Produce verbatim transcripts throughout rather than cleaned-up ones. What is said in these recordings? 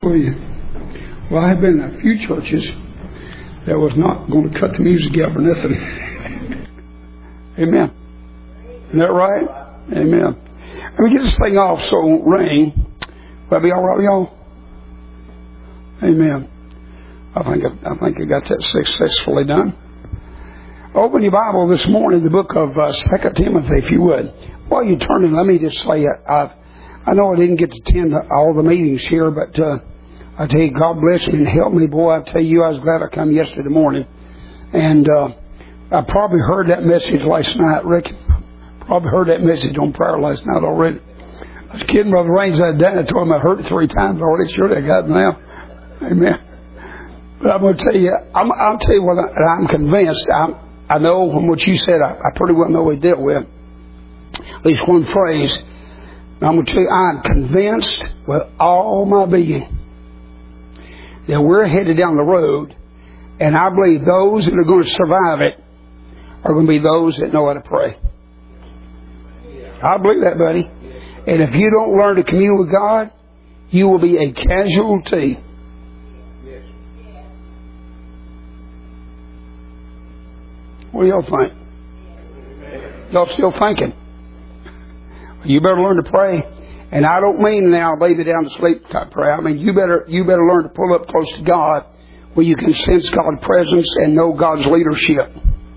Hallelujah. Well, I have been in a few churches that was not going to cut the music out for nothing. Amen. Isn't that right? Amen. Let me get this thing off so it won't ring. Will that be all right with y'all? Amen. I think I, I think I got that successfully done. Open your Bible this morning, the book of uh, Second Timothy, if you would. While you're turning, let me just say, I, I know I didn't get to attend all the meetings here, but uh, I tell you, God bless me and help me. Boy, I tell you, I was glad I come yesterday morning. And uh, I probably heard that message last night, Rick. Probably heard that message on prayer last night already. I was kidding Brother Raines that day. I told him I heard it three times already. Sure, I got it now. Amen. But I'm going to tell you, I'm, I'll tell you what I, I'm convinced. I'm, I know from what you said, I, I pretty well know what he dealt with. At least one phrase. I'm going to tell you, I'm convinced with all my being that we're headed down the road, and I believe those that are going to survive it are going to be those that know how to pray. I believe that, buddy. And if you don't learn to commune with God, you will be a casualty. What do y'all think? Y'all still thinking? You better learn to pray. And I don't mean now lay me down to sleep type prayer. I mean you better you better learn to pull up close to God where you can sense God's presence and know God's leadership.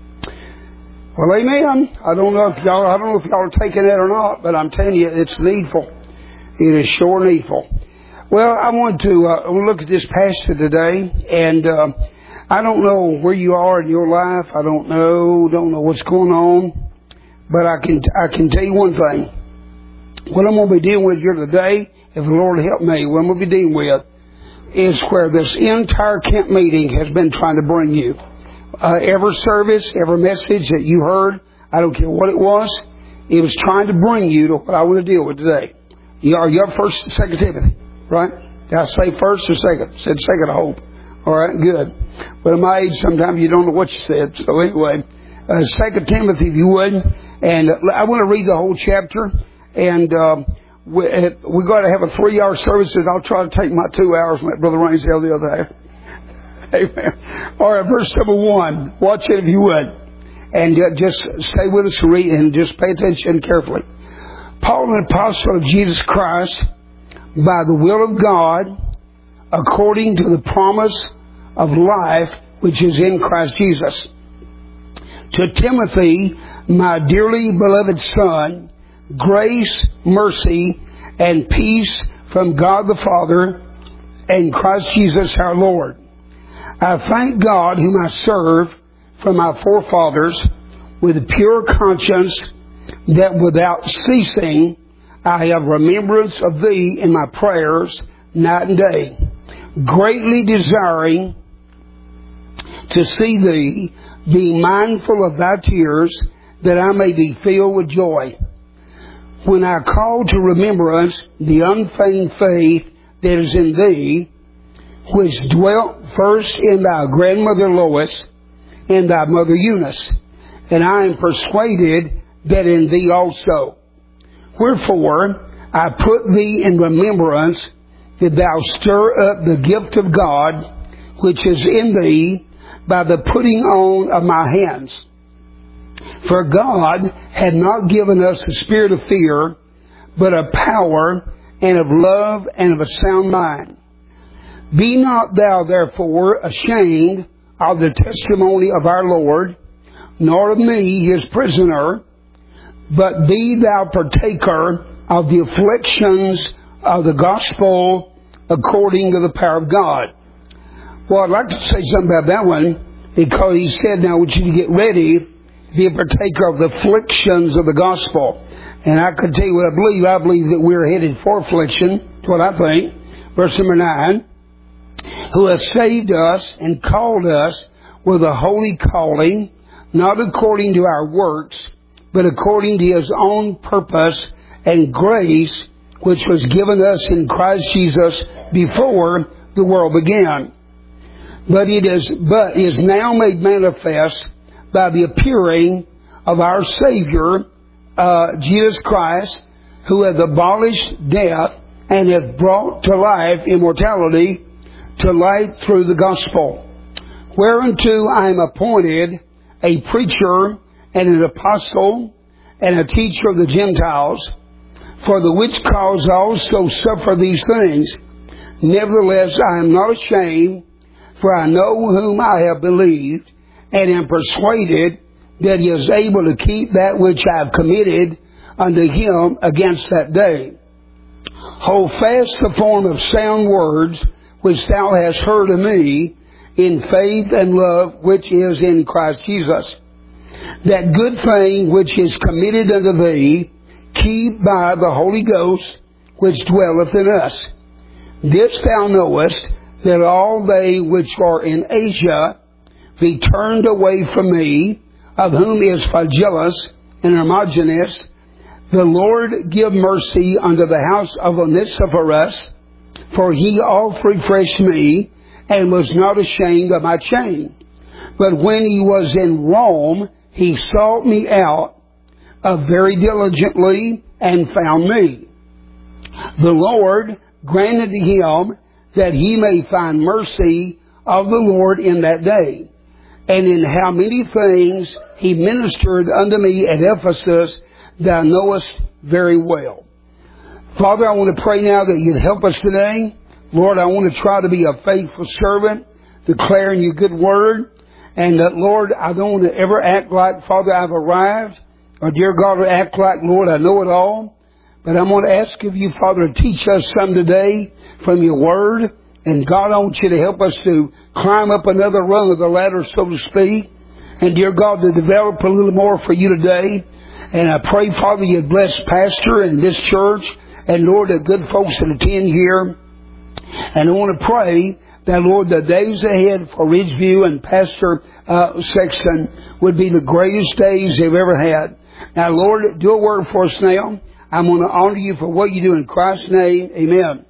Well, amen. I don't know if y'all I don't know if y'all are taking that or not, but I'm telling you it's needful. It is sure needful. Well, I want to uh, look at this passage today, and uh, I don't know where you are in your life. I don't know, don't know what's going on, but I can I can tell you one thing. What I'm going to be dealing with here today, if the Lord help me, what I'm going to be dealing with is where this entire camp meeting has been trying to bring you. Uh, every service, every message that you heard, I don't care what it was, it was trying to bring you to what I want to deal with today. You are your first, second Timothy, right? Did I say first or second? I said second, I hope. All right, good. But at my age, sometimes you don't know what you said. So anyway, uh, second Timothy, if you would, and I want to read the whole chapter. And um, we, uh, we're going to have a three-hour service, and I'll try to take my two hours and let Brother Raines have the other half. Amen. All right, verse number one. Watch it if you would. And uh, just stay with us and read, and just pay attention carefully. Paul, an apostle of Jesus Christ, by the will of God, according to the promise of life which is in Christ Jesus. To Timothy, my dearly beloved son, grace, mercy, and peace from God the Father and Christ Jesus our Lord. I thank God whom I serve from my forefathers with a pure conscience, that without ceasing I have remembrance of thee in my prayers night and day, greatly desiring to see thee, being mindful of thy tears, that I may be filled with joy. When I call to remembrance the unfeigned faith that is in thee, which dwelt first in thy grandmother Lois and thy mother Eunice, and I am persuaded that in thee also. Wherefore I put thee in remembrance, that thou stir up the gift of God which is in thee by the putting on of my hands. For God had not given us a spirit of fear, but of power and of love and of a sound mind. Be not thou therefore ashamed of the testimony of our Lord, nor of me his prisoner, but be thou partaker of the afflictions of the gospel according to the power of God. Well, I'd like to say something about that one, because he said, now I want you to get ready, be a partaker of the afflictions of the gospel. And I could tell you what I believe. I believe that we're headed for affliction. That's what I think. Verse number nine. Who has saved us and called us with a holy calling, not according to our works, but according to his own purpose and grace, which was given us in Christ Jesus before the world began. But it is, but is now made manifest by the appearing of our Savior, uh, Jesus Christ, who hath abolished death, and hath brought to life immortality to light through the gospel. Whereunto I am appointed a preacher and an apostle and a teacher of the Gentiles, for the which cause I also suffer these things. Nevertheless, I am not ashamed, for I know whom I have believed, and am persuaded that he is able to keep that which I have committed unto him against that day. Hold fast the form of sound words which thou hast heard of me, in faith and love which is in Christ Jesus. That good thing which is committed unto thee, keep by the Holy Ghost which dwelleth in us. This thou knowest, that all they which are in Asia be turned away from me, of whom is Phygellus and Hermogenes. The Lord give mercy unto the house of Onesiphorus, for he oft refreshed me, and was not ashamed of my chain. But when he was in Rome, he sought me out uh, very diligently, and found me. The Lord granted to him that he may find mercy of the Lord in that day. And in how many things he ministered unto me at Ephesus, thou knowest very well. Father, I want to pray now that you'd help us today. Lord, I want to try to be a faithful servant, declaring your good word. And that, Lord, I don't want to ever act like, Father, I've arrived. Or, dear God, act like, Lord, I know it all. But I'm going to ask of you, Father, to teach us some today from your word. And God, I want you to help us to climb up another rung of the ladder, so to speak. And, dear God, to develop a little more for you today. And I pray, Father, you bless Pastor and this church. And, Lord, the good folks that attend here. And I want to pray that, Lord, the days ahead for Ridgeview and Pastor uh, Sexton would be the greatest days they've ever had. Now, Lord, do a word for us now. I'm going to honor you for what you do in Christ's name. Amen.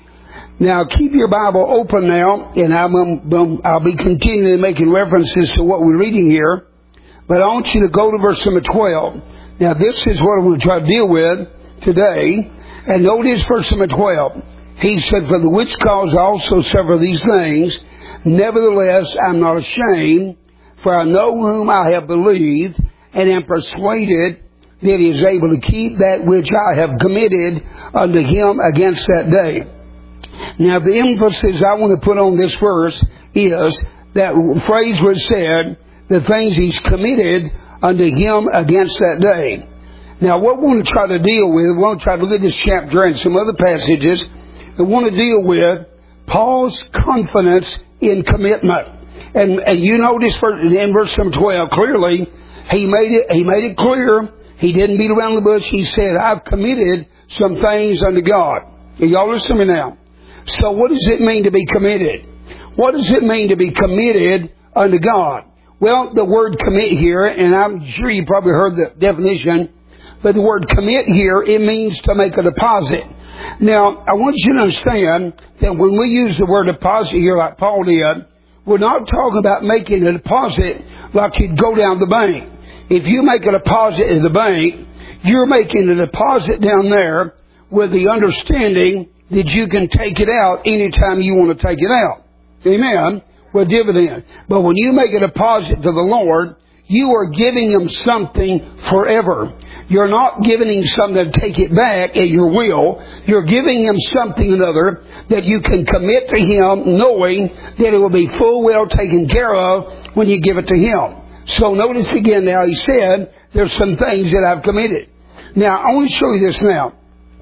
Now, keep your Bible open now, and I'm, I'll be continually making references to what we're reading here. But I want you to go to verse number twelve. Now, this is what I want to try to deal with today. And notice verse number twelve. He said, for the which cause I also suffer these things. Nevertheless, I'm not ashamed, for I know whom I have believed, and am persuaded that he is able to keep that which I have committed unto him against that day. Now, the emphasis I want to put on this verse is that phrase where it said, the things he's committed unto him against that day. Now, what we want to try to deal with, we want to try to look at this chapter and some other passages. We want to deal with Paul's confidence in commitment. And, and you notice in verse number twelve, clearly, he made it, he made it clear. He didn't beat around the bush. He said, I've committed some things unto God. Y'all listen to me now. So what does it mean to be committed? What does it mean to be committed unto God? Well, the word commit here, and I'm sure you probably heard the definition, but the word commit here, it means to make a deposit. Now, I want you to understand that when we use the word deposit here like Paul did, we're not talking about making a deposit like you'd go down the bank. If you make a deposit in the bank, you're making a deposit down there with the understanding that you can take it out anytime you want to take it out. Amen? With dividend. But when you make a deposit to the Lord, you are giving Him something forever. You're not giving Him something to take it back at your will. You're giving Him something another that you can commit to Him, knowing that it will be full well taken care of when you give it to Him. So notice again now, he said, there's some things that I've committed. Now, I want to show you this now.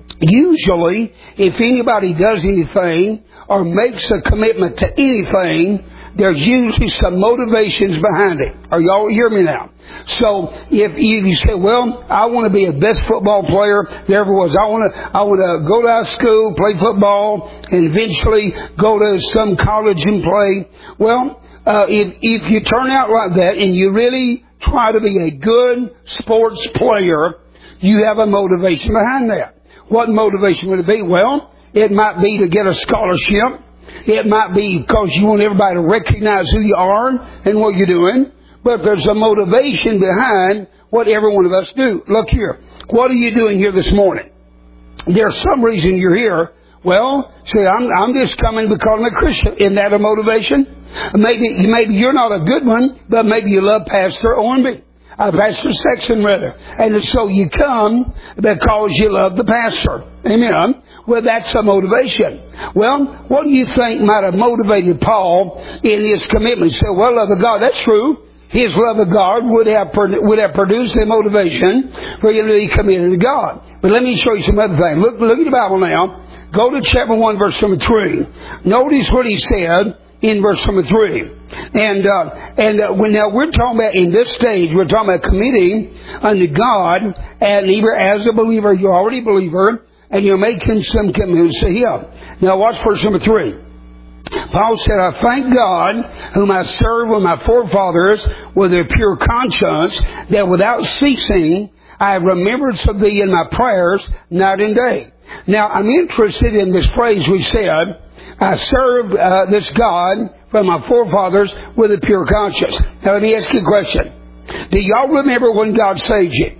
Usually, if anybody does anything or makes a commitment to anything, there's usually some motivations behind it. Are y'all hear me now? So if you say, well, I want to be the best football player there ever was. I want to, I want to go to high school, play football, and eventually go to some college and play. Well, uh, if, if you turn out like that and you really try to be a good sports player, you have a motivation behind that. What motivation would it be? Well, it might be to get a scholarship. It might be because you want everybody to recognize who you are and what you're doing. But there's a motivation behind what every one of us do. Look here. What are you doing here this morning? There's some reason you're here. Well, see, I'm, I'm just coming because I'm a Christian. Isn't that a motivation? Maybe, maybe you're not a good one, but maybe you love Pastor Ornby. Uh, Pastor Sexton, rather. And so you come because you love the pastor. Amen. Well, that's a motivation. Well, what do you think might have motivated Paul in his commitment? He said, well, love of God. That's true. His love of God would have would have produced a motivation for him to be committed to God. But let me show you some other things. Look, look at the Bible now. Go to chapter one, verse number three. Notice what he said in verse number three. And uh, and uh, when now we're talking about in this stage, we're talking about committing unto God, and either as a believer, you're already a believer, and you're making some commitments to Him. Now watch verse number three. Paul said, I thank God, whom I serve with my forefathers with a pure conscience, that without ceasing I have remembrance of thee in my prayers night and day. Now, I'm interested in this phrase we said, I serve uh, this God from my forefathers with a pure conscience. Now, let me ask you a question. Do y'all remember when God saved you?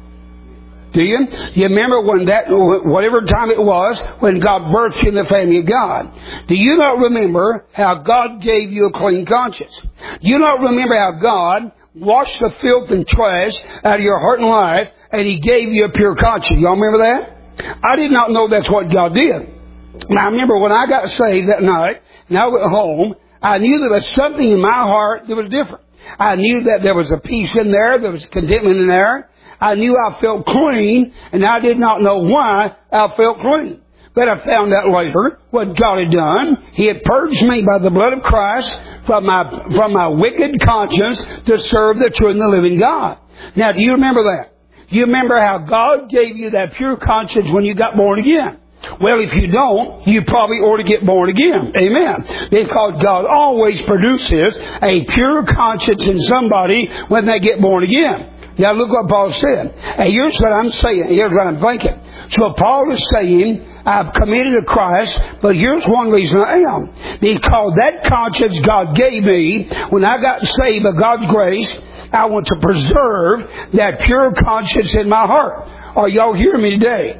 Do you? You remember when that, whatever time it was, when God birthed you in the family of God? Do you not remember how God gave you a clean conscience? Do you not remember how God washed the filth and trash out of your heart and life, and He gave you a pure conscience? Y'all remember that? I did not know that's what God did. Now, I remember when I got saved that night, and I went home, I knew there was something in my heart that was different. I knew that there was a peace in there, there was contentment in there. I knew I felt clean, and I did not know why I felt clean. But I found out later what God had done. He had purged me by the blood of Christ from my from my wicked conscience to serve the true and the living God. Now, do you remember that? Do you remember how God gave you that pure conscience when you got born again? Well, if you don't, you probably ought to get born again. Amen. Because God always produces a pure conscience in somebody when they get born again. Now look what Paul said. And here's what I'm saying. Here's what I'm thinking. So Paul is saying, I've committed to Christ, but here's one reason I am. Because that conscience God gave me, when I got saved by God's grace, I want to preserve that pure conscience in my heart. Are y'all hearing me today?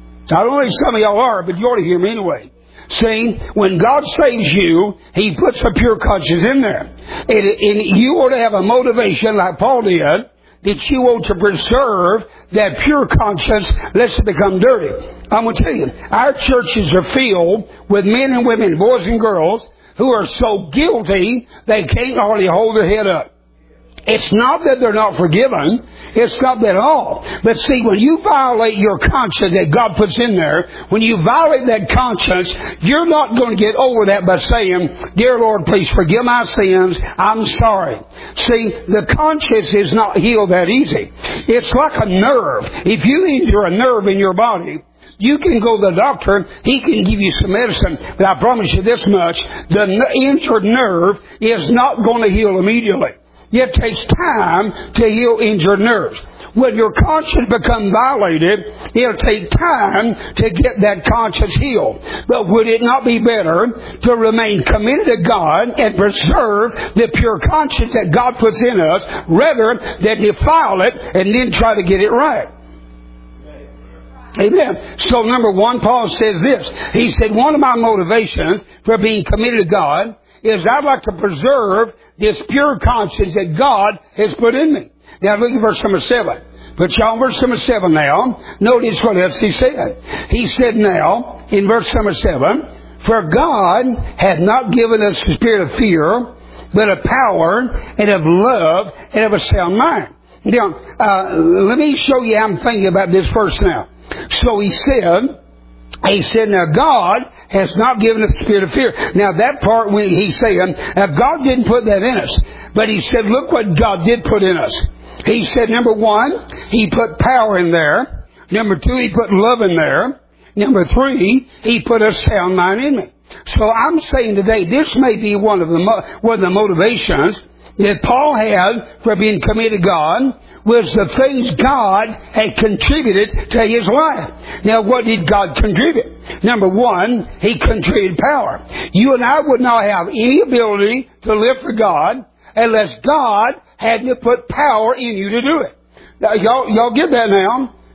I don't think some of y'all are, but you ought to hear me anyway. See, when God saves you, He puts a pure conscience in there. And, and you ought to have a motivation like Paul did, that you want to preserve that pure conscience lest it become dirty. I'm going to tell you, our churches are filled with men and women, boys and girls, who are so guilty they can't hardly hold their head up. It's not that they're not forgiven. It's not that at all. But see, when you violate your conscience that God puts in there, when you violate that conscience, you're not going to get over that by saying, Dear Lord, please forgive my sins. I'm sorry. See, the conscience is not healed that easy. It's like a nerve. If you injure a nerve in your body, you can go to the doctor, he can give you some medicine, but I promise you this much, the injured nerve is not going to heal immediately. It takes time to heal injured nerves. When your conscience becomes violated, it'll take time to get that conscience healed. But would it not be better to remain committed to God and preserve the pure conscience that God puts in us rather than defile it and then try to get it right? Amen. So number one, Paul says this. He said, one of my motivations for being committed to God is I'd like to preserve this pure conscience that God has put in me. Now look at verse number seven. Put y'all on verse number seven now. Notice what else he said. He said now, in verse number seven, for God hath not given us the spirit of fear, but of power and of love and of a sound mind. Now, uh, let me show you how I'm thinking about this verse now. So he said, He said, now God has not given us the spirit of fear. Now that part when he's saying, now God didn't put that in us. But he said, look what God did put in us. He said, number one, He put power in there. Number two, He put love in there. Number three, He put a sound mind in me. So I'm saying today, this may be one of the, one of the motivations that Paul had for being committed to God was the things God had contributed to his life. Now, what did God contribute? Number one, He contributed power. You and I would not have any ability to live for God unless God had to put power in you to do it. Now, y'all, y'all get that now?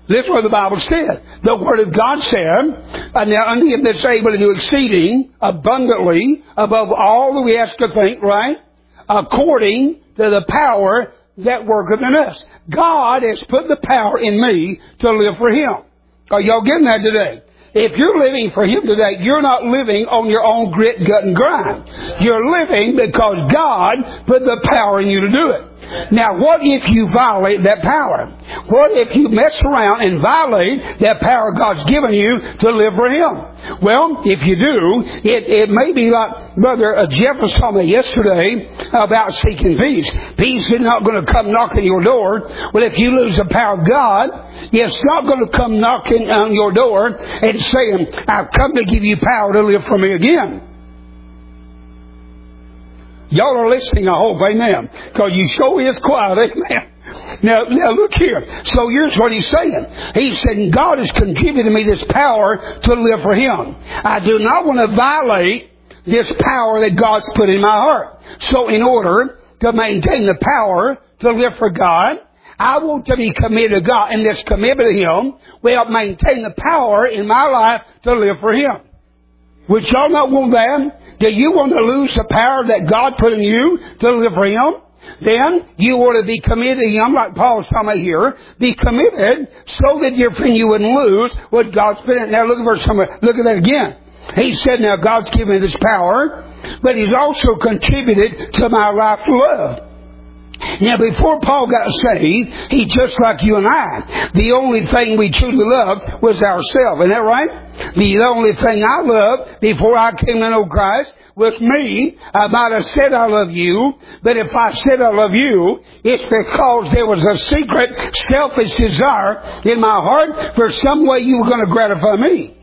This is what the Bible said. The Word of God said, and now unto him that's able to do exceeding abundantly above all that we ask to think, right? According to the power that worketh in us. God has put the power in me to live for Him. Are y'all getting that today? If you're living for Him today, you're not living on your own grit, gut, and grind. You're living because God put the power in you to do it. Now, what if you violate that power? What if you mess around and violate that power God's given you to live for Him? Well, if you do, it, it may be like Brother Jeff was telling me yesterday about seeking peace. Peace is not going to come knocking your door. Well, if you lose the power of God, it's not going to come knocking on your door and saying, I've come to give you power to live for me again. Y'all are listening, I hope, amen. Because you sure is quiet, amen. Now, now look here. So here's what he's saying. He said, God has contributed me this power to live for Him. I do not want to violate this power that God's put in my heart. So in order to maintain the power to live for God, I want to be committed to God. And this commitment to Him will maintain the power in my life to live for Him. Would y'all not want that? Do you want to lose the power that God put in you to live for Him? Then you want to be committed to Him, like Paul's talking about here. Be committed so that your friend you wouldn't lose what God's put in. Now look at verse number. Look at that again. He said, now God's given me this power, but He's also contributed to my life love. Now, before Paul got saved, he just like you and I. The only thing we truly loved was ourselves. Isn't that right? The only thing I loved before I came to know Christ was me. I might have said I love you, but if I said I love you, it's because there was a secret, selfish desire in my heart for some way you were going to gratify me.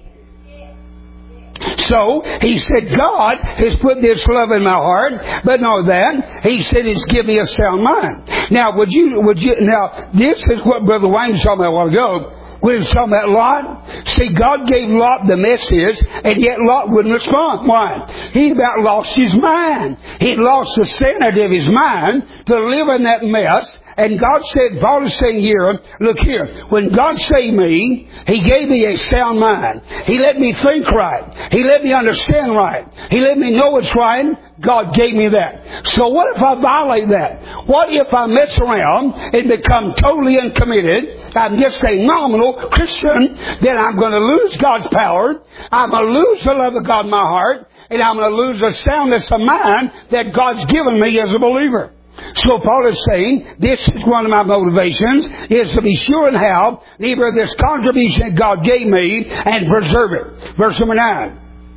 So, he said, God has put this love in my heart, but not that. He said, He's given me a sound mind. Now, would you, would you, now, this is what Brother Wayne was talking about a while ago. We were talking about Lot. See, God gave Lot the message, and yet Lot wouldn't respond. Why? He about lost his mind. He lost the sanity of his mind to live in that mess. And God said, Paul is saying here, look here, when God saved me, He gave me a sound mind. He let me think right. He let me understand right. He let me know what's right. God gave me that. So what if I violate that? What if I mess around and become totally uncommitted? I'm just a nominal Christian. Then I'm going to lose God's power. I'm going to lose the love of God in my heart. And I'm going to lose the soundness of mind that God's given me as a believer. So Paul is saying, this is one of my motivations, is to be sure and have neither this contribution that God gave me and preserve it. Verse number nine.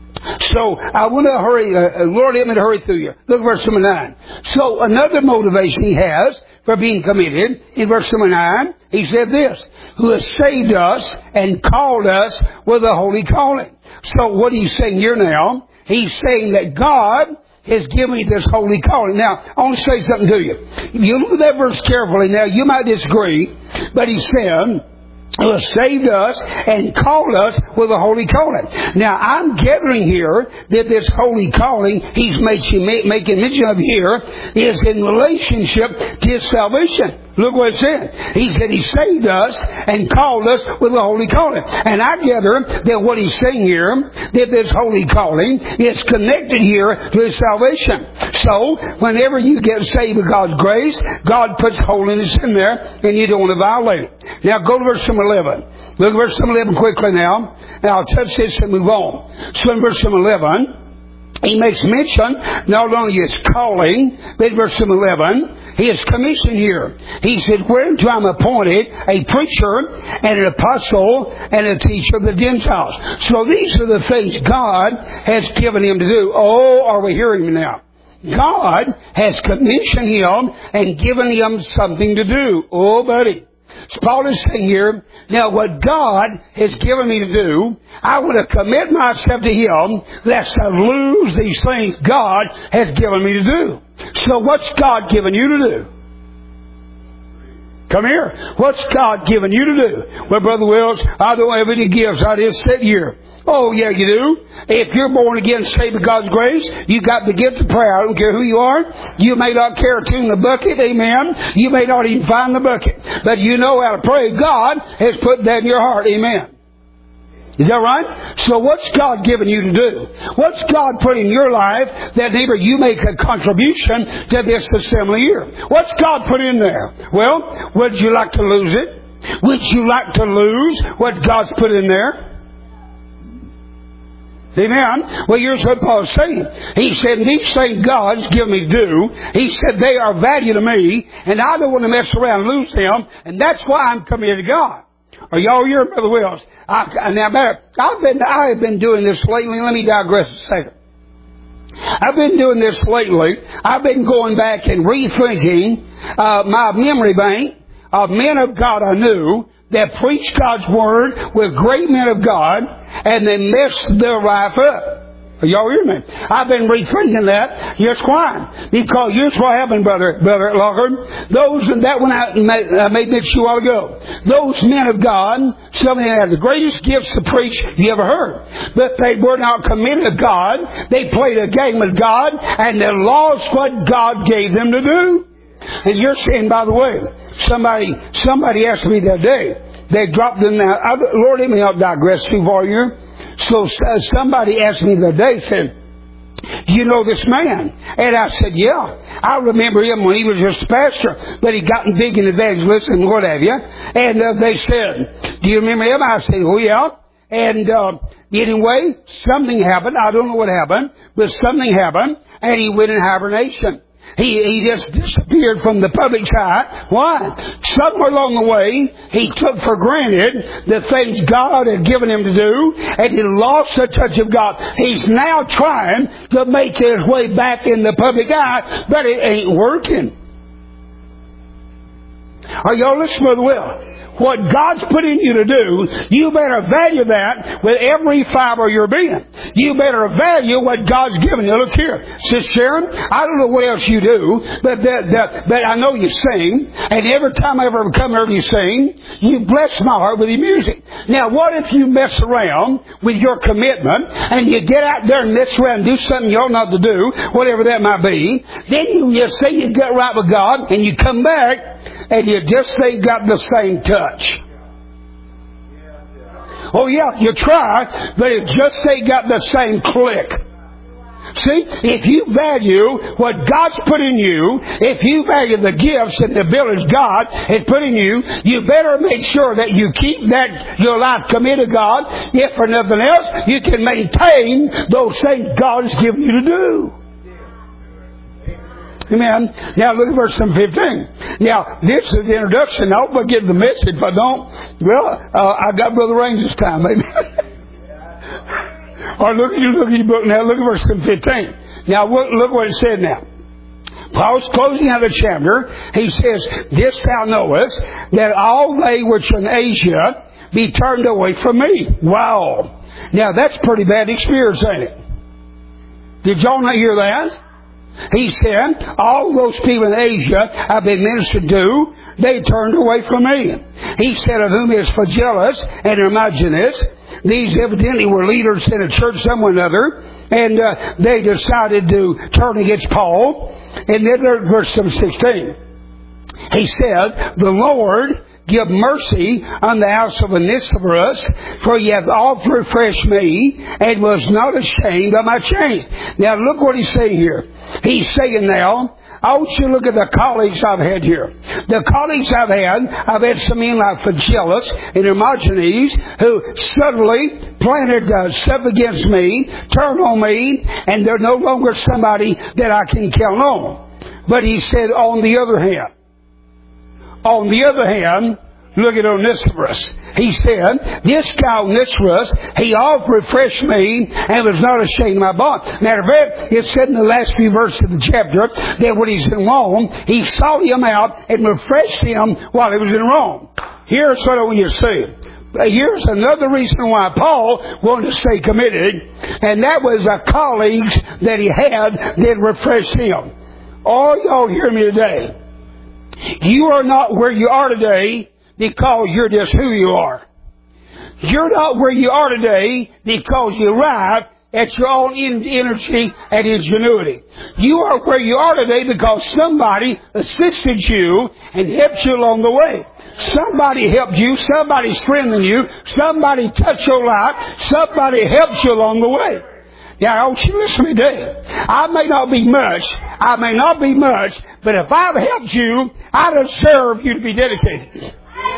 So I want to hurry, uh, Lord, let me to hurry through you. Look at verse number nine. So another motivation he has for being committed, in verse number nine, he said this, who has saved us and called us with a holy calling. So what he's saying here now, he's saying that God has given me this holy calling. Now, I want to say something to you. If you look at that verse carefully, now you might disagree, but he said, who has saved us and called us with a holy calling. Now, I'm gathering here that this holy calling he's making, making mention of here is in relationship to his salvation. Look what it said. He said He saved us and called us with a holy calling. And I gather that what he's saying here, that this holy calling is connected here to his salvation. So, whenever you get saved with God's grace, God puts holiness in there and you don't want to violate it. Now, go to verse number eleven. Look at verse number eleven quickly now. And I'll touch this and move on. So in verse number eleven, he makes mention not only his calling, but in verse number eleven, his commission here. He said, whereunto I'm appointed a preacher and an apostle and a teacher of the Gentiles. So these are the things God has given him to do. Oh, are we hearing me now? God has commissioned him and given him something to do. Oh, buddy. So Paul is saying here, now what God has given me to do, I want to commit myself to Him lest I lose these things God has given me to do. So what's God given you to do? Come here. What's God given you to do? Well, Brother Wills, I don't have any gifts. I just sit here. Oh, yeah, you do. If you're born again, saved by God's grace, you got the gift of prayer. I don't care who you are. You may not care to tune the bucket. Amen. You may not even find the bucket. But you know how to pray. God has put that in your heart. Amen. Is that right? So what's God given you to do? What's God put in your life that, neighbor, you make a contribution to this assembly here? What's God put in there? Well, would you like to lose it? Would you like to lose what God's put in there? Amen. Well, here's what Paul's saying. He said, these things God's given me to do, he said, they are value to me, and I don't want to mess around and lose them, and that's why I'm committed to God. Are y'all here, Brother Wills? I, now, I've been, I have been doing this lately. Let me digress a second. I've been doing this lately. I've been going back and rethinking uh, my memory bank of men of God I knew that preached God's Word with great men of God, and they messed their life up. Are y'all hear me? I've been rethinking that. Here's why. Because here's what happened, Brother Brother Lockhart. Those, that one I made, I made mention a while ago. Those men of God, some of them had the greatest gifts to preach you ever heard. But they were not committed to God. They played a game with God, and they lost what God gave them to do. And you're saying, by the way, somebody somebody asked me the other day, they dropped in there. I, Lord, let me not digress too far here. So uh, somebody asked me the other day, said, do you know this man? And I said, yeah. I remember him when he was just a pastor, but he gotten big in evangelism and what have you. And uh, they said, do you remember him? I said, oh, yeah. And uh, anyway, something happened. I don't know what happened, but something happened, and he went in hibernation. He, he just disappeared from the public eye. Why? Somewhere along the way, he took for granted the things God had given him to do, and he lost the touch of God. He's now trying to make his way back in the public eye, but it ain't working. Are y'all listening well? What God's put in you to do, you better value that with every fiber of your being. You better value what God's given you. Look here, Sister Sharon, I don't know what else you do, but that, that, but I know you sing, and every time I ever come here and you sing, you bless my heart with your music. Now, what if you mess around with your commitment, and you get out there and mess around and do something you ought not to do, whatever that might be, then you just say you get right with God, and you come back, and you just ain't got the same touch. Oh yeah, you try, but it just ain't got the same click. See, if you value what God's put in you, if you value the gifts and the abilities God has put in you, you better make sure that you keep that your life committed to God. If for nothing else, you can maintain those things God has given you to do. Amen. Now look at verse fifteen. Now, this is the introduction. I hope I get the message. If I don't, well, uh, I got Brother Raines this time, maybe. Or look at you, look at your book now. Look at verse fifteen. Now, look, look what it said now. Paul's closing out the chapter. He says, this thou knowest, that all they which are in Asia be turned away from me. Wow. Now, that's pretty bad experience, ain't it? Did y'all not hear that? He said, all those people in Asia I've been ministered to, they turned away from me. He said, of whom is Phygellus and Hermogenes. These evidently were leaders in a church somewhere or another, and uh, they decided to turn against Paul. And then there's verse sixteen. He said, the Lord give mercy on the house of Onesiphorus, for ye have oft refreshed me, and was not ashamed of my chains. Now look what he's saying here. He's saying now, I want you to look at the colleagues I've had here. The colleagues I've had, I've had some men like Phygellus and Hermogenes who suddenly planted uh, stuff against me, turned on me, and they're no longer somebody that I can count on. But he said, on the other hand, On the other hand, look at Onesiphorus. He said, this guy Onesiphorus, he oft refreshed me and was not ashamed of my bond. Matter of fact, it said in the last few verses of the chapter that when he's in Rome, he sought him out and refreshed him while he was in Rome. Here's what I want you to see. Here's another reason why Paul wanted to stay committed, and that was the colleagues that he had that refreshed him. All y'all hear me today. You are not where you are today because you're just who you are. You're not where you are today because you arrived at your own energy and ingenuity. You are where you are today because somebody assisted you and helped you along the way. Somebody helped you. Somebody strengthened you. Somebody touched your life. Somebody helped you along the way. Now, I want you to listen to me today. I may not be much. I may not be much. But if I've helped you, I deserve you to be dedicated.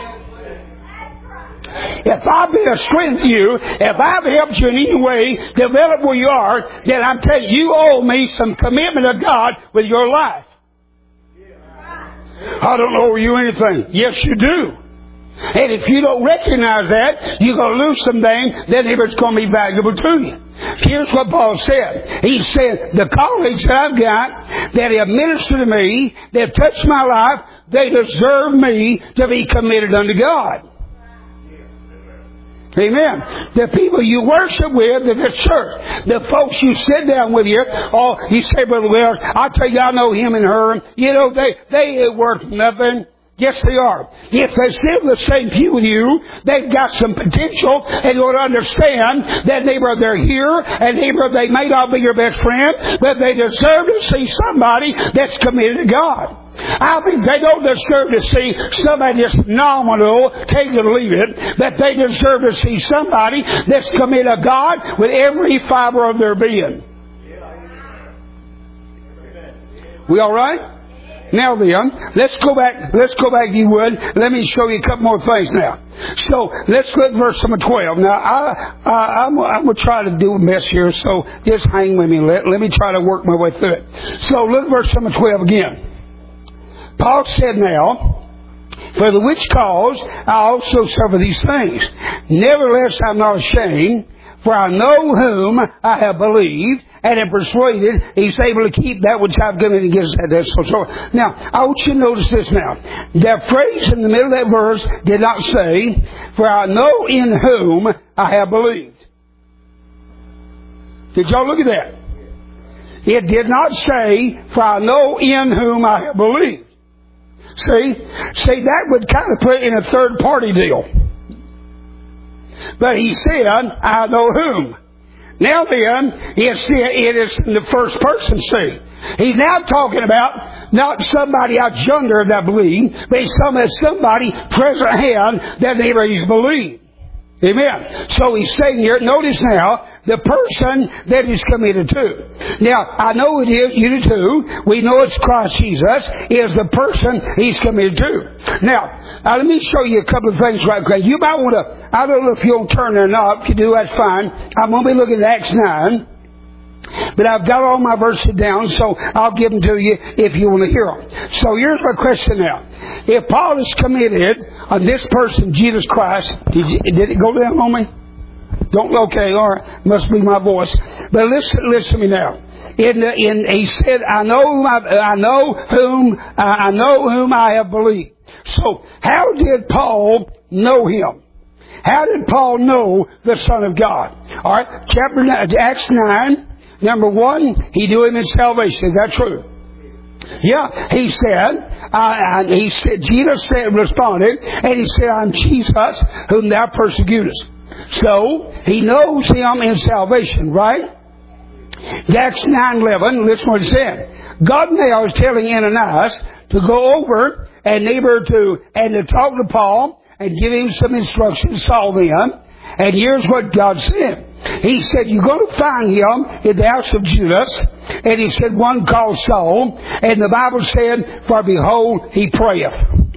If I've been a strength to you, if I've helped you in any way develop where you are, then I'm telling you, you owe me some commitment of God with your life. I don't owe you anything. Yes, you do. And if you don't recognize that, you're going to lose some things that it's going to be valuable to you. Here's what Paul said. He said, the colleagues that I've got, that have ministered to me, that have touched my life, they deserve me to be committed unto God. Amen. The people you worship with in the church, the folks you sit down with here, oh, you say, Brother Wells, I'll tell you, I know him and her. You know, they, they ain't worth nothing. Yes, they are. If they sit in the same pew with you, they've got some potential, and you'll understand that neighbor, they're here, and neighbor, they may not be your best friend, but they deserve to see somebody that's committed to God. I mean, they don't deserve to see somebody that's nominal, take it or leave it, but they deserve to see somebody that's committed to God with every fiber of their being. We all right? Now then, let's go back, let's go back if you would. Let me show you a couple more things now. So, let's look at verse number twelve. Now, I, I, I'm, I'm going to try to do a mess here, so just hang with me. Let, let me try to work my way through it. So, look at verse number twelve again. Paul said now, for the which cause I also suffer these things. Nevertheless, I'm not ashamed, for I know whom I have believed, and am persuaded he's able to keep that which I've given against that. So, so, now, I want you to notice this now. That phrase in the middle of that verse did not say, for I know in whom I have believed. Did y'all look at that? It did not say, for I know in whom I have believed. See? See, that would kind of put in a third party deal. But he said, I know whom. Now then, it's, it is in the first person, see. He's now talking about not somebody out yonder that believe, but he's talking about somebody present at hand that he's believed. Amen. So he's saying here, notice now, the person that he's committed to. Now, I know it is, you do too. We know it's Christ Jesus is the person he's committed to. Now, now let me show you a couple of things right quick. You might want to, I don't know if you'll turn there or not. If you do, that's fine. I'm going to be looking at Acts nine. But I've got all my verses down, so I'll give them to you if you want to hear them. So here's my question now. If Paul is committed on this person, Jesus Christ, did, you, did it go down on me? Don't, okay, all right, must be my voice. But listen, listen to me now. In, the, in, he said, I know whom I, I know whom, I know whom I have believed. So how did Paul know him? How did Paul know the Son of God? All right, chapter nine, Acts nine. Number one, he knew him in salvation. Is that true? Yeah. He said, uh, he said, Jesus said, responded, and he said, I'm Jesus whom thou persecutest. So, he knows him in salvation, right? Acts nine eleven, listen what it said. God now is telling Ananias to go over and neighbor to, and to talk to Paul and give him some instructions, Saul then. And here's what God said. He said, you're going to find him in the house of Judas. And he said, one called Saul. And the Bible said, for behold, he prayeth.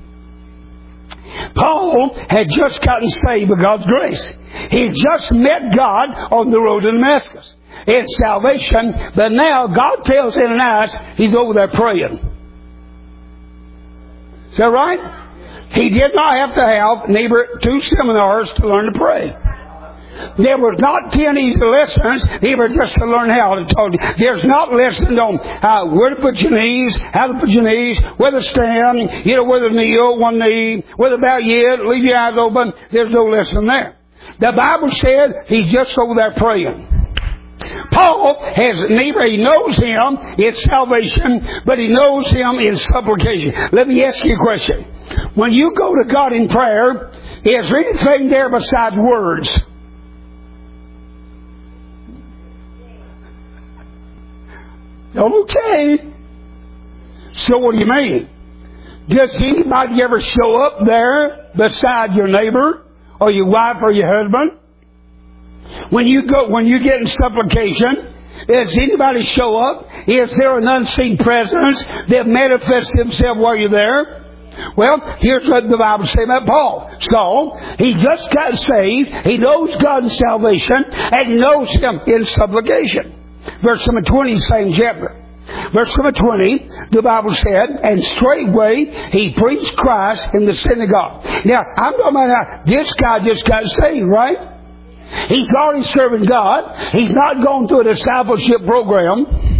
Paul had just gotten saved by God's grace. He had just met God on the road to Damascus. It's salvation. But now God tells Ananias he's over there praying. Is that right? He did not have to have neighbor two seminars to learn to pray. There was not ten easy lessons. They were just to learn how to talk. There's not lessons on uh, where to put your knees, how to put your knees, where to stand, you know, where to kneel, one knee, where to bow yet, leave your eyes open. There's no lesson there. The Bible said he's just over there praying. Paul has a neighbor, he knows him in salvation, but he knows him in supplication. Let me ask you a question. When you go to God in prayer, is there anything there besides words? Okay. So what do you mean? Does anybody ever show up there beside your neighbor or your wife or your husband? When you go, when you get in supplication, does anybody show up? Is there an unseen presence that manifests himself while you're there? Well, here's what the Bible says about Paul. So, he just got saved, he knows God's salvation, and he knows Him in supplication. Verse number twenty, same chapter. Verse number twenty, the Bible said, and straightway he preached Christ in the synagogue. Now, I'm talking about this guy just got saved, right? He's already serving God. He's not going through a discipleship program.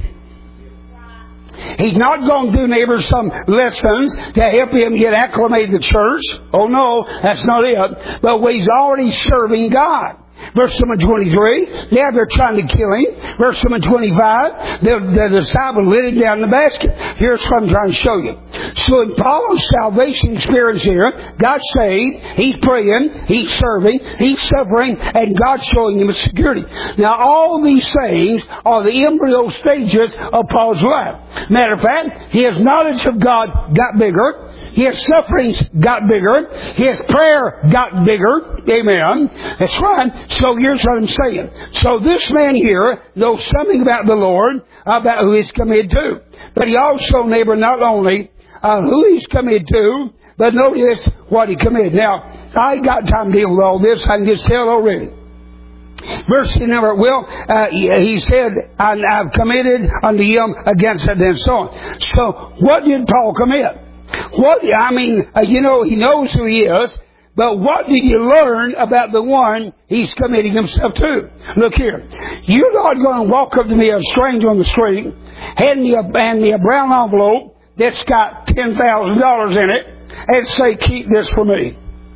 He's not going through neighbors some lessons to help him get acclimated to church. Oh no, that's not it. But he's already serving God. Verse number twenty-three, now they're trying to kill him. Verse number twenty-five, the, the disciple let him down in the basket. Here's what I'm trying to show you. So in Paul's salvation experience here, God's saved, he's praying, he's serving, he's suffering, and God's showing him his security. Now all these things are the embryo stages of Paul's life. Matter of fact, his knowledge of God got bigger. His sufferings got bigger. His prayer got bigger. Amen. That's right. So here's what I'm saying. So this man here knows something about the Lord, about who he's committed to. But he also, neighbor, not only uh, who he's committed to, but notice what he committed. Now, I ain't got time to deal with all this. I can just tell already. Verse number, well, uh, he said, I've committed unto him against it, and so on. So what did Paul commit? What, I mean, uh, you know, he knows who he is, but what did you learn about the one he's committing himself to? Look here. You're not going to walk up to me, a stranger on the street, hand me a, hand me a brown envelope that's got ten thousand dollars in it, and say, keep this for me.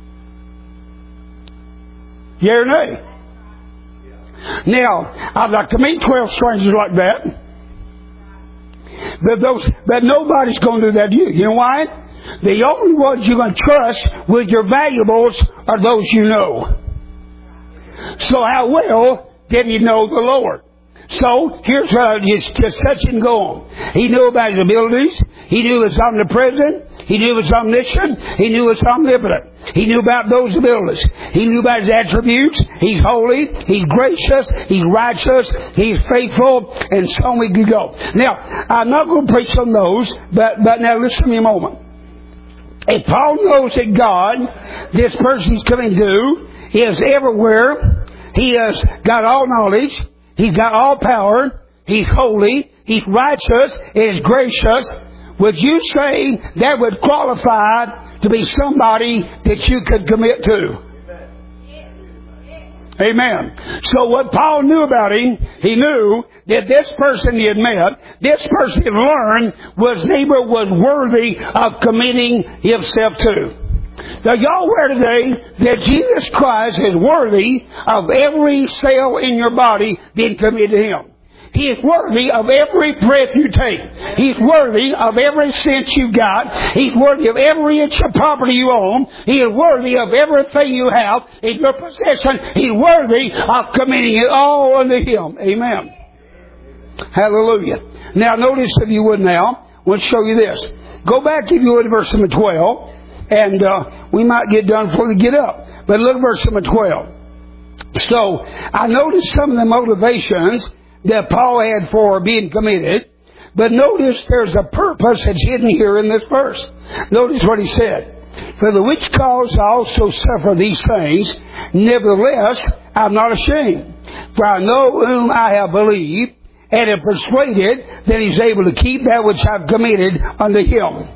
Yeah or nay? Now, I'd like to meet twelve strangers like that. But those, but nobody's going to do that to you. You know why? The only ones you're going to trust with your valuables are those you know. So how well did he know the Lord? So here's how just, just touch and go on. He knew about his abilities. He knew he was omnipresent. He knew he was omniscient. He knew he was omnipotent. He knew about those abilities. He knew about his attributes. He's holy. He's gracious. He's righteous. He's faithful. And so on we could go. Now, I'm not going to preach on those, but, but now listen to me a moment. If Paul knows that God, this person he's coming to, is everywhere, he has got all knowledge, he's got all power, he's holy, he's righteous, he's gracious, would you say that would qualify to be somebody that you could commit to? Amen. So what Paul knew about him, he knew that this person he had met, this person he had learned, was neighbor was worthy of committing himself to. Now y'all aware today that Jesus Christ is worthy of every cell in your body being committed to Him. He is worthy of every breath you take. He's worthy of every cent you got. He's worthy of every inch of property you own. He is worthy of everything you have in your possession. He's worthy of committing it all unto Him. Amen. Hallelujah. Now notice, if you would now, I want to show you this. Go back, if you would, to verse number twelve. And uh, we might get done before we get up. But look at verse number twelve. So, I noticed some of the motivations that Paul had for being committed. But notice there's a purpose that's hidden here in this verse. Notice what he said. For the which cause I also suffer these things. Nevertheless, I'm not ashamed. For I know whom I have believed, and am persuaded that He's able to keep that which I've committed unto Him.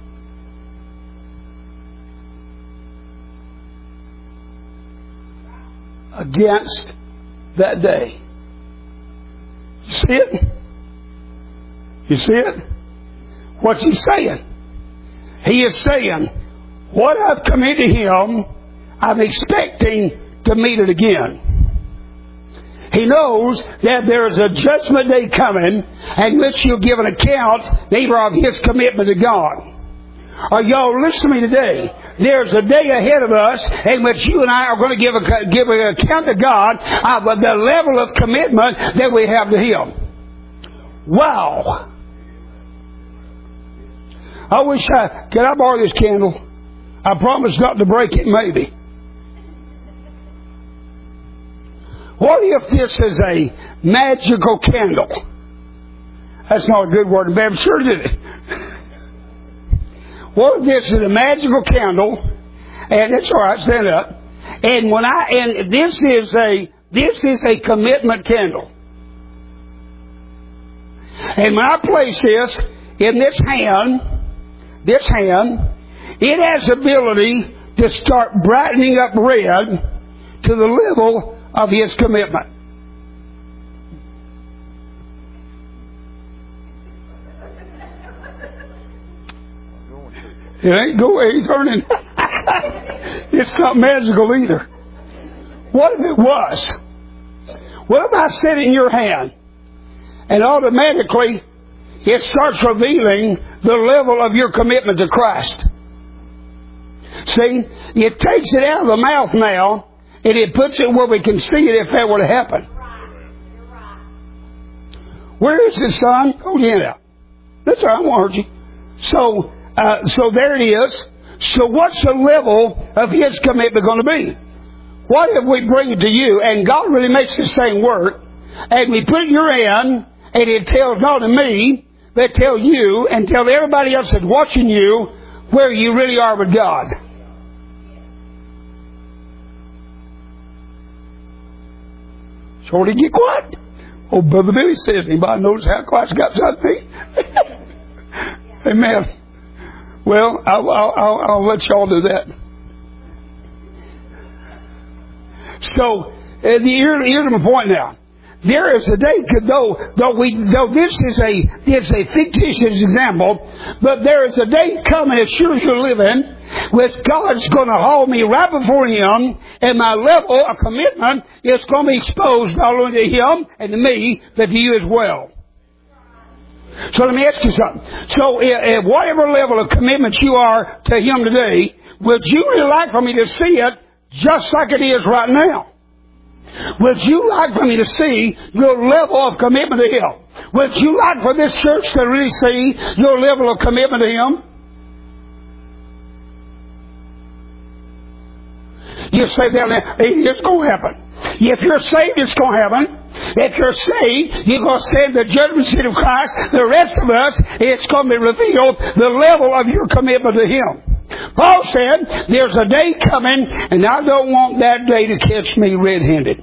Against that day. You see it? You see it? What's he saying? He is saying, what I've committed to Him, I'm expecting to meet it again. He knows that there is a judgment day coming in which He'll give an account, neighbor, of His commitment to God. Are y'all listening to me today? There's a day ahead of us in which you and I are going to give, a, give an account to God of the level of commitment that we have to Him. Wow. I wish I... Can I borrow this candle? I promise not to break it, maybe. What if this is a magical candle? That's not a good word, but I'm sure did it. What if this is a magical candle? And it's all right, stand up. And when I and this is a this is a commitment candle. And when I place this in this hand, this hand, it has the ability to start brightening up red to the level of His commitment. It ain't go away turning. It's not magical either. What if it was? What if I set it in your hand and automatically it starts revealing the level of your commitment to Christ? See, it takes it out of the mouth now and it puts it where we can see it if that were to happen. Where is it, son? Hold your hand out. That's all right, I won't hurt you. So, uh, so there it is. So what's the level of His commitment going to be? What if we bring it to you and God really makes the same work and we put it in your hand and it tells not only me, but tell you and tell everybody else that's watching you where you really are with God. Shorty, get quiet. Oh, Brother Billy says, anybody knows how quiet's got inside me? Amen. Well, I'll, I'll, I'll, I'll let y'all do that. So, uh, the ear, ear to my point now. There is a day, though, though we, though this is a, this is a fictitious example, but there is a day coming as sure as you're living, which God's going to haul me right before Him, and my level of commitment is going to be exposed not only to Him and to me, but to you as well. So let me ask you something. So, at whatever level of commitment you are to Him today, would you really like for me to see it just like it is right now? Would you like for me to see your level of commitment to Him? Would you like for this church to really see your level of commitment to Him? You say that it's going to happen. If you're saved, it's going to happen. If you're saved, you're going to stand the judgment seat of Christ. The rest of us, it's going to be revealed the level of your commitment to Him. Paul said, there's a day coming, and I don't want that day to catch me red-handed.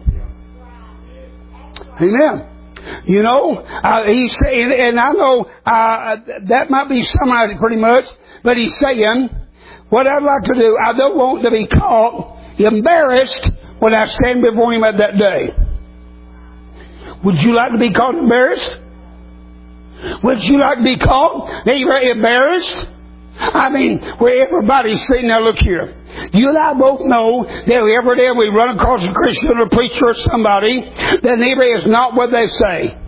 Amen. You know, uh, he's saying, and I know uh, that might be summarized pretty much, but he's saying, what I'd like to do, I don't want to be caught embarrassed when I stand before Him at that day. Would you like to be caught embarrassed? Would you like to be caught embarrassed? I mean, where everybody's sitting there, look here. You and I both know that every day we run across a Christian or a preacher or somebody, that neighbor is not what they say.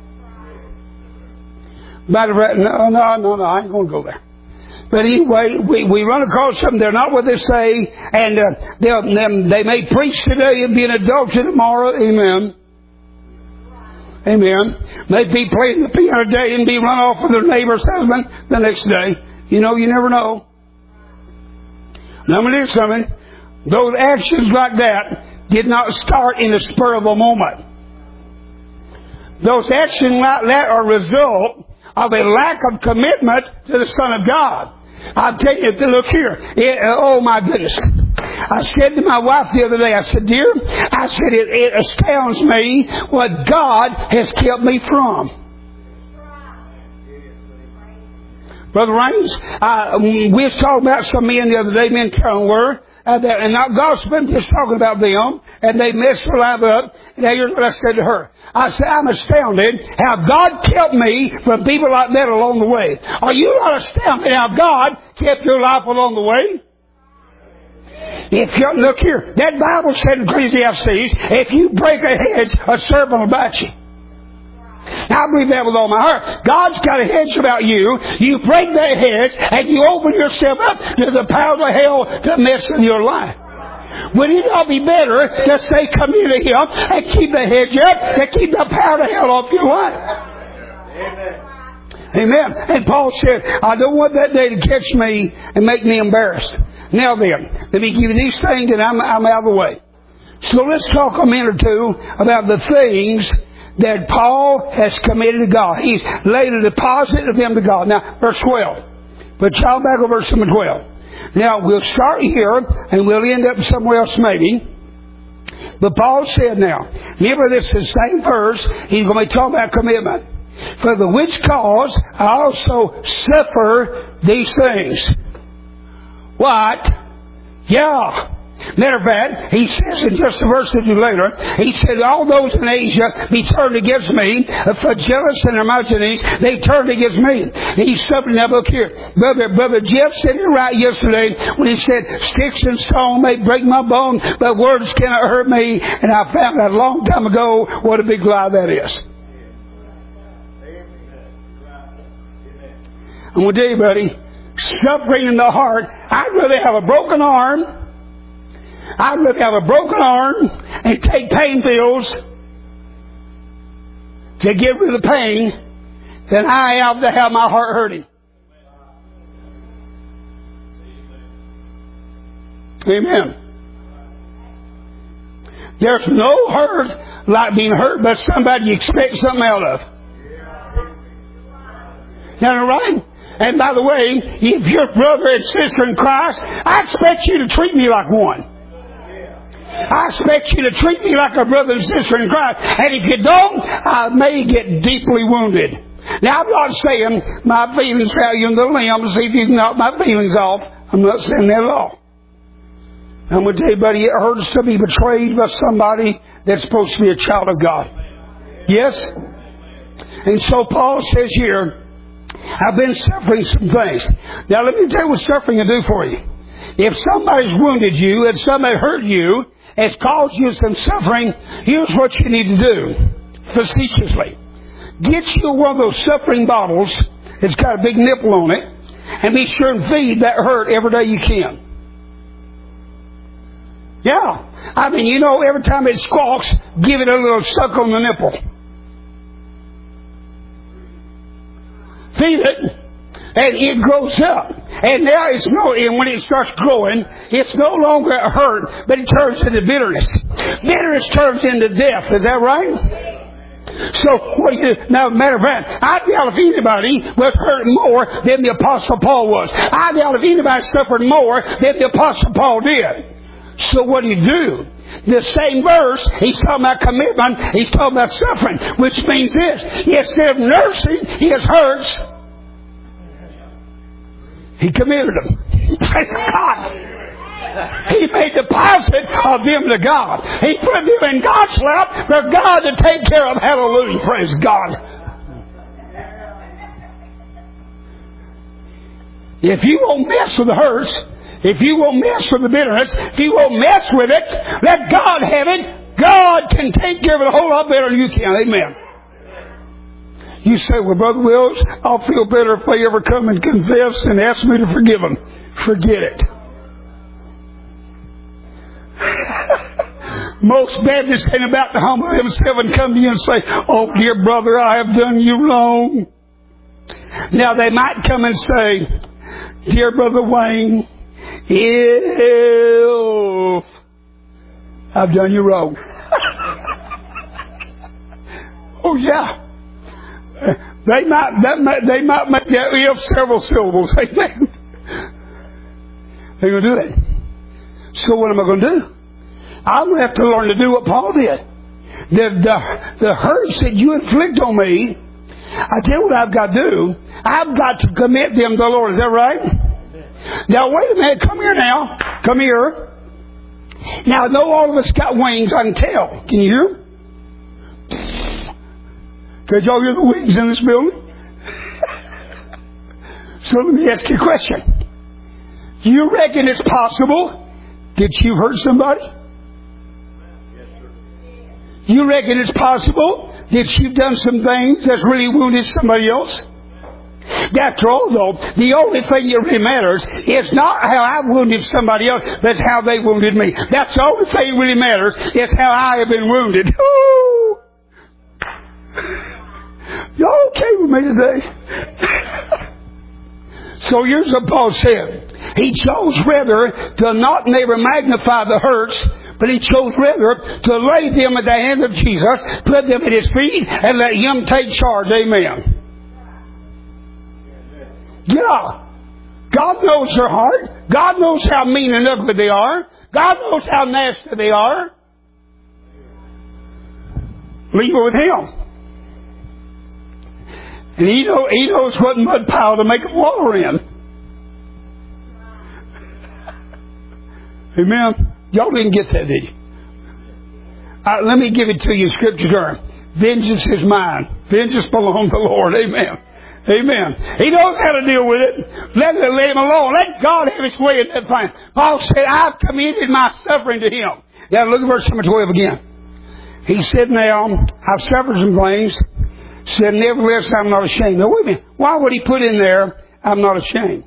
Matter of fact, no, no, no, no, I ain't going to go there. But anyway, we, we run across something, they're not what they say, and uh, they'll, they may preach today and be an adulterer tomorrow. Amen. Amen. May be playing the piano today and be run off with their neighbor's husband the next day. You know, you never know. Now, I'm going to do something. Those actions like that did not start in the spur of a moment. Those actions like that are a result of a lack of commitment to the Son of God. I'm telling you, look here. It, oh, my goodness. I said to my wife the other day, I said, dear, I said, it, it astounds me what God has kept me from. Brother Raines, uh, we was talking about some men the other day, men Carolyn were, uh, that, and not gossiping, just talking about them, and they messed their life up. Now here's what I said to her. I said, I'm astounded how God kept me from people like that along the way. Are you not astounded how God kept your life along the way? If you look here, that Bible said in Ecclesiastes, if you break a hedge, a serpent will bite you. I believe that with all my heart. God's got a hedge about you. You break that hedge and you open yourself up to the power of hell to mess with your life. Would it not be better to stay committed to Him and keep the hedge up, to keep the power of hell off your life? Amen. Amen. And Paul said, I don't want that day to catch me and make me embarrassed. Now then, let me give you these things and I'm, I'm out of the way. So let's talk a minute or two about the things that Paul has committed to God. He's laid a deposit of them to God. Now, verse twelve. Put child back on verse number twelve. Now, we'll start here and we'll end up somewhere else maybe. But Paul said now, remember this is the same verse, he's going to be talking about commitment. For the which cause I also suffer these things. What? Yeah. Matter of fact, he says in just a verse or two later, he said, all those in Asia be turned against me. Phygellus and Hermogenes, they turned against me. And he's suffering. Now look here. Brother, Brother Jeff said it right yesterday when he said, sticks and stone may break my bone, but words cannot hurt me. And I found out a long time ago what a big lie that is. I'm going to tell you, buddy, suffering in the heart, I'd rather have a broken arm I'd rather have a broken arm and take pain pills to get rid of the pain than I have to have my heart hurting. Amen. There's no hurt like being hurt by somebody you expect something out of. Now, right? And by the way, if you're brother and sister in Christ, I expect you to treat me like one. I expect you to treat me like a brother and sister in Christ. And if you don't, I may get deeply wounded. Now, I'm not saying my feelings out you in the limbs, see if you can knock my feelings off. I'm not saying that at all. I'm going to tell you, buddy, it hurts to be betrayed by somebody that's supposed to be a child of God. Yes? And so Paul says here, I've been suffering some things. Now, let me tell you what suffering can do for you. If somebody's wounded you, if somebody hurt you, has caused you some suffering, here's what you need to do, facetiously. Get you one of those suffering bottles that's got a big nipple on it, and be sure and feed that hurt every day you can. Yeah. I mean, you know, every time it squawks, give it a little suck on the nipple. Feed it. And it grows up. And now it's no, and when it starts growing, it's no longer a hurt, but it turns into bitterness. Bitterness turns into death. Is that right? So, what you, now, matter of fact, I doubt if anybody was hurt more than the Apostle Paul was. I doubt if anybody suffered more than the Apostle Paul did. So what do you do? The same verse, he's talking about commitment, he's talking about suffering, which means this. Instead of nursing his hurts, he committed them. Praise God. He made deposit of them to God. He put them in God's lap for God to take care of. Hallelujah. Praise God. If you won't mess with the hurts, if you won't mess with the bitterness, if you won't mess with it, let God have it. God can take care of it a whole lot better than you can. Amen. You say, well, Brother Wills, I'll feel better if they ever come and confess and ask me to forgive them. Forget it. Most Baptists ain't about to humble themselves and come to you and say, oh, dear brother, I have done you wrong. Now, they might come and say, dear Brother Wayne, if I've done you wrong. Oh, yeah. They might, that might, they might make that if several syllables. Amen. They're going to do it. So what am I going to do? I'm going to have to learn to do what Paul did. The, the, the hurts that you inflict on me, I tell you what I've got to do. I've got to commit them to the Lord. Is that right? Now, wait a minute. Come here now. Come here. Now, I know all of us got wings. I can tell. Can you hear them? Could y'all hear the wings in this building? So let me ask you a question. Do you reckon it's possible that you've hurt somebody? You reckon it's possible that you've done some things that's really wounded somebody else? After all, though, the only thing that really matters is not how I wounded somebody else, but it's how they wounded me. That's the only thing that really matters is how I have been wounded. Ooh. Y'all okay with me today? So here's what Paul said. He chose rather to not never magnify the hurts, but he chose rather to lay them at the hand of Jesus, put them at His feet, and let Him take charge. Amen. Yeah. God knows their heart. God knows how mean and ugly they are. God knows how nasty they are. Leave it with Him. And He, know, he knows what mud pile to make them wallow in. Amen. Y'all didn't get that, did you? Uh, let me give it to you, Scripture term. Vengeance is mine. Vengeance belongs to the Lord. Amen. Amen. He knows how to deal with it. Let, let Him alone. Let God have His way in that thing. Paul said, I've committed my suffering to Him. Now look at verse number twelve again. He said, now, I've suffered some things. Said, nevertheless, I'm not ashamed. Now wait a minute. Why would he put in there, I'm not ashamed?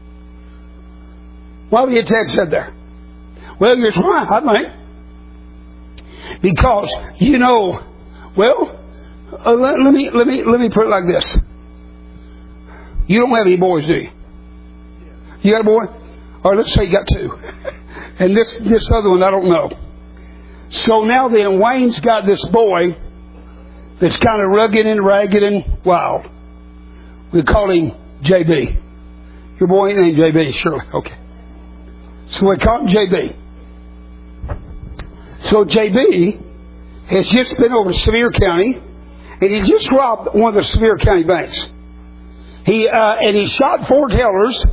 Why would he have text said there? Well, here's why, I think. Because, you know, well, uh, let, let me, let me, let me put it like this. You don't have any boys, do you? You got a boy? Or let's say you got two. And this, this other one, I don't know. So now then, Wayne's got this boy that's kind of rugged and ragged and wild. We call him J B. Your boy ain't named J B, surely. Okay. So we call him J B. So J B has just been over to Sevier County, and he just robbed one of the Sevier County banks. He uh, and he shot four tellers.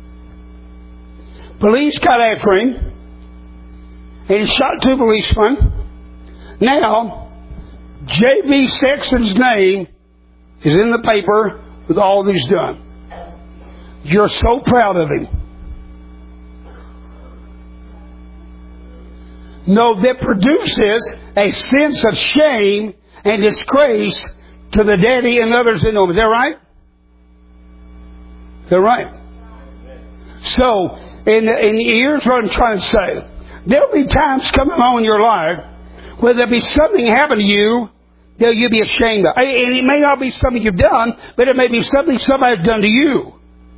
Police got after him, and he shot two policemen. Now, J B. Sexton's name is in the paper with all that he's done. You're so proud of him. No, that produces a sense of shame and disgrace to the daddy and others in them. Is that right? Is that right? So, in, in here's what I'm trying to say. There'll be times coming along in your life where there'll be something happen to you that you'll be ashamed of. And it may not be something you've done, but it may be something somebody's done to you.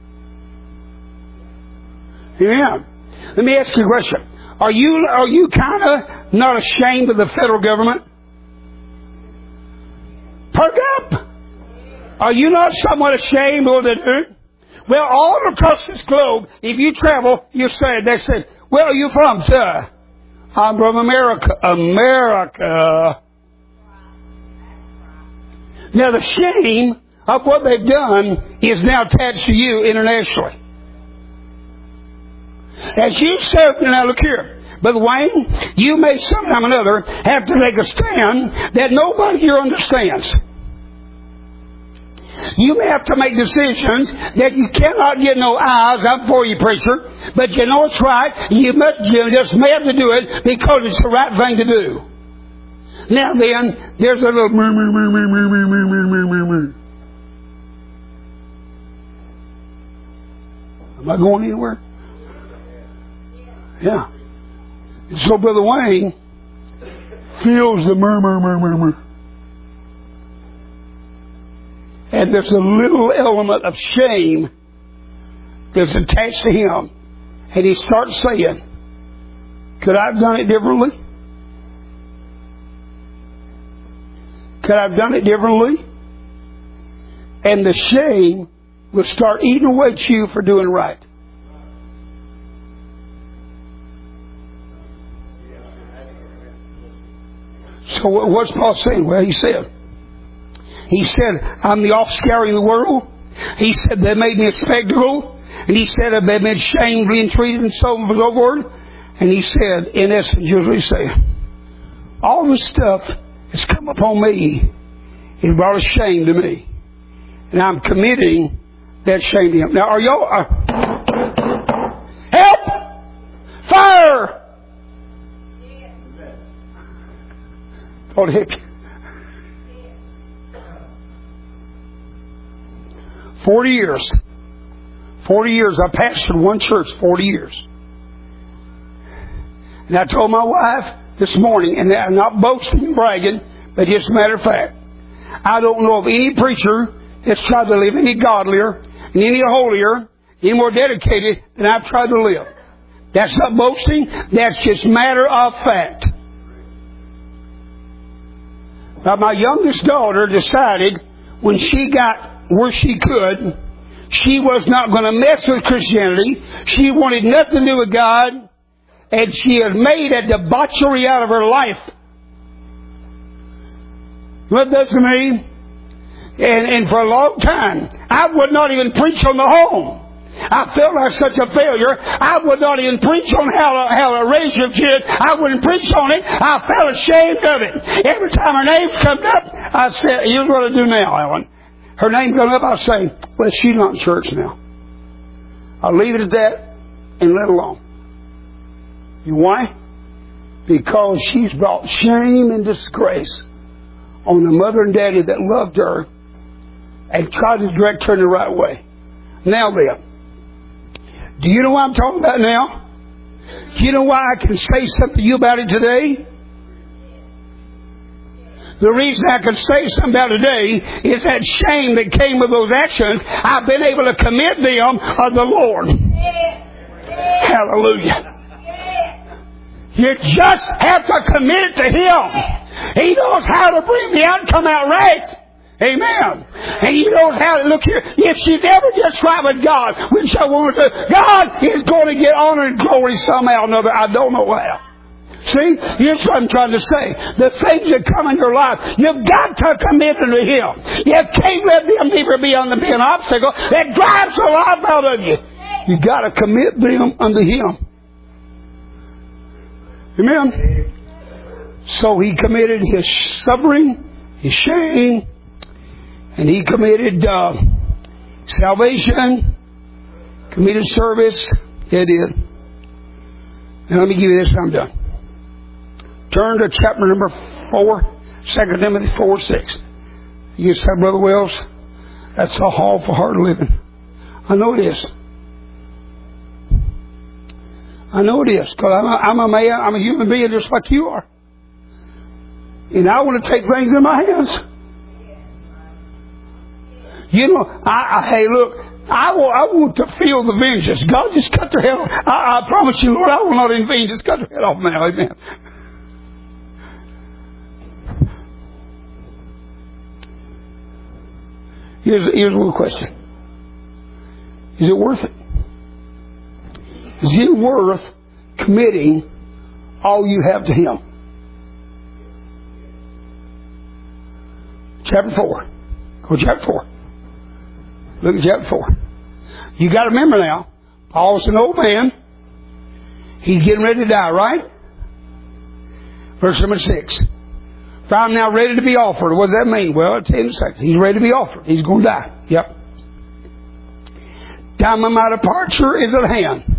Amen. Let me ask you a question. Are you are you kind of not ashamed of the federal government? Perk up. Are you not somewhat ashamed of what they do? Well, all across this globe, if you travel, you say, they say, where are you from, sir? I'm from America. America. Now, the shame of what they've done is now attached to you internationally. As you serve, now look here, Brother Wayne, you may sometime or another have to make a stand that nobody here understands. You may have to make decisions that you cannot get no eyes up for you, preacher, but you know it's right. You, must, you just may have to do it because it's the right thing to do. Now then, there's a little murmur, murmur, murmur, murmur, murmur, murmur. Am I going anywhere? Yeah. So Brother Wayne feels the murmur, murmur, murmur. And there's a little element of shame that's attached to him. And he starts saying, could I have done it differently? Could I have done it differently? And the shame will start eating away at you for doing right. So what's Paul saying? Well, he said, he said, I'm the offscouring of the world. He said, they made me a spectacle. And he said, they've been shamed, being treated, and so on and so forth. And he said, in essence, here's what he said. All the stuff that's come upon me is brought a shame to me. And I'm committing that shame to him. Now, are y'all... Uh, help! Fire! ought to help you. Forty years. Forty years. I pastored one church. Forty years. And I told my wife this morning, and I'm not boasting and bragging, but just a matter of fact, I don't know of any preacher that's tried to live any godlier and any holier, any more dedicated than I've tried to live. That's not boasting. That's just matter of fact. Now, my youngest daughter decided when she got where she could, she was not going to mess with Christianity. She wanted nothing to do with God. And she had made a debauchery out of her life. What does to me? And, and for a long time, I would not even preach on the home. I felt like such a failure. I would not even preach on how to, how to raise your kid. I wouldn't preach on it. I felt ashamed of it. Every time her name comes up, I said, here's what I do now, Ellen. Her name comes up, I say, well, she's not in church now. I'll leave it at that and let it alone. You know why? Because she's brought shame and disgrace on the mother and daddy that loved her and tried to direct her in the right way. Now then, do you know what I'm talking about now? Do you know why I can say something to you about it today? The reason I can say something about it today is that shame that came with those actions. I've been able to commit them of the Lord. Hallelujah. You just have to commit it to Him. He knows how to bring the outcome out right. Amen. And He knows how to look here. If she never gets right with God, which I want her to, God is going to get honor and glory somehow or another. I don't know how. See, here's what I'm trying to say. The things that come in your life, you've got to commit them to Him. You can't let them never be on the be an obstacle that drives the life out of you. You've got to commit them unto Him. Amen. So he committed his suffering, his shame, and he committed uh, salvation, committed service. Yeah, it did. Now let me give you this and I'm done. Turn to chapter number four, Second Timothy four, six. You say, Brother Wells, that's a awful hard living. I know it is. I know it is, because I'm a, I'm a man, I'm a human being just like you are. And I want to take things in my hands. You know, I, I hey, look, I, will, I want to feel the vengeance. God, just cut their head off. I, I promise you, Lord, I will not intervene. Just cut their head off now. Amen. Here's, here's one question. Is it worth it? Is it worth committing all you have to Him? Chapter four. Go to chapter four. Look at chapter four. You got to remember now, Paul's an old man. He's getting ready to die, right? Verse number six. For I'm now ready to be offered. What does that mean? Well, I'll tell you in a second. He's ready to be offered. He's going to die. Yep. Time of my departure is at hand.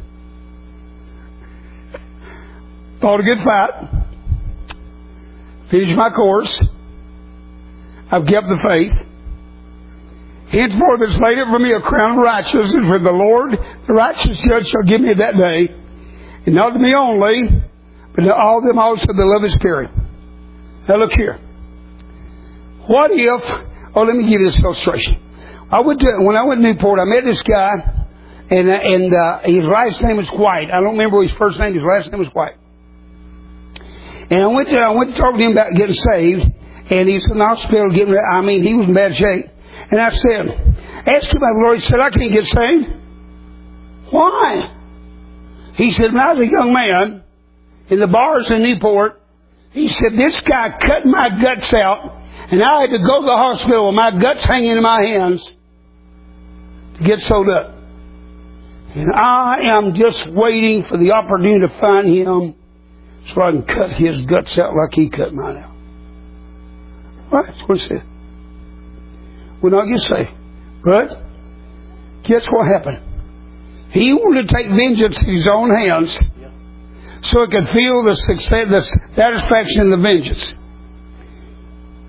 Fought a good fight. Finished my course. I've kept the faith. Henceforth is laid up for me a crown of righteousness, for the Lord, the righteous judge, shall give me that day. And not to me only, but to all them also that love His Spirit. Now look here. What if, oh, let me give you this illustration. I went to, when I went to Newport, I met this guy, and, and uh, his last name was White. I don't remember his first name, his last name was White. And I went to, I went to talk to him about getting saved, and he was in the hospital getting ready. I mean, he was in bad shape. And I said, asked him about the Lord. He said, I can't get saved. Why? He said, when I was a young man in the bars in Newport, he said, this guy cut my guts out, and I had to go to the hospital with my guts hanging in my hands to get sewed up. And I am just waiting for the opportunity to find him so I can cut his guts out like he cut mine out. Right, that's what it said. Will not get saved. But guess what happened? He wanted to take vengeance in his own hands so he could feel the success, the satisfaction in the vengeance.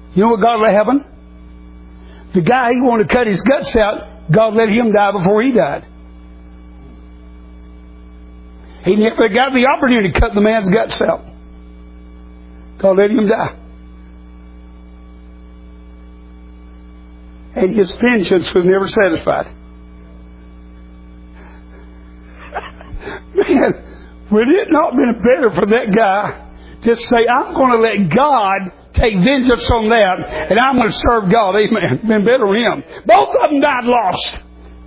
You know what God let happen? The guy he wanted to cut his guts out, God let him die before he died. He never got the opportunity to cut the man's guts out. God let him die. And his vengeance was never satisfied. Man, would it not have been better for that guy to say, I'm going to let God take vengeance on that, and I'm going to serve God? Amen. Been better for him. Both of them died lost.